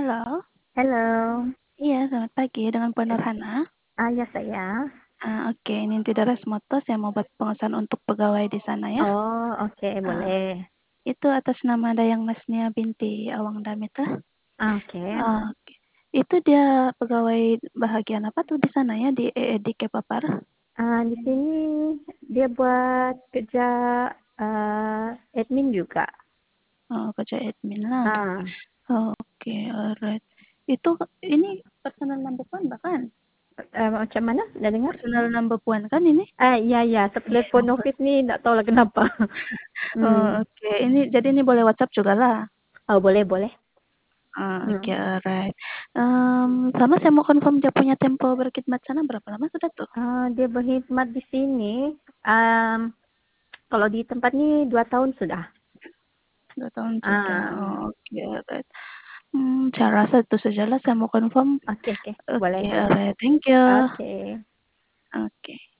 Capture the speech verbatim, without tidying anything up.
Halo. Halo. Iya, selamat pagi dengan Bu Eh, Nurhana. ah, ya saya. Ah, oke, ini Tidares Moto, saya mau buat pemesan untuk pegawai di sana ya. Oh, oke, Ah, boleh. itu atas nama Dayang Masnia binti Awang Damita. Oke. Oke. Itu dia pegawai bahagian apa tuh di sana ya, di E E D K Papar? Ah, di sini dia buat kerja uh, admin juga. Oh, kerja admin lah. Ah. Oke, alright. Itu ini personal number one bahkan? Uh, macam mana? Dah dengar? Personal number one kan ini? Ah, ya, ya. Iya, Telepon nomor. office ni tak tahulah kenapa. Oh, hmm. oke. Ini jadi ini boleh WhatsApp juga lah. Oh, boleh, boleh. Ah, oke, Hmm. alright. Um, sama saya mau confirm dia punya tempo berkhidmat sana berapa lama sudah tuh? Ah, dia berkhidmat di sini. Um, kalau di tempat ni dua tahun sudah. Dua tahun sudah. Ah. Oh, oke, alright. Hmm, saya rasa itu sajalah saya mau confirm. Oke, oke. Oke, Boleh. alright. Thank you. Oke. Oke.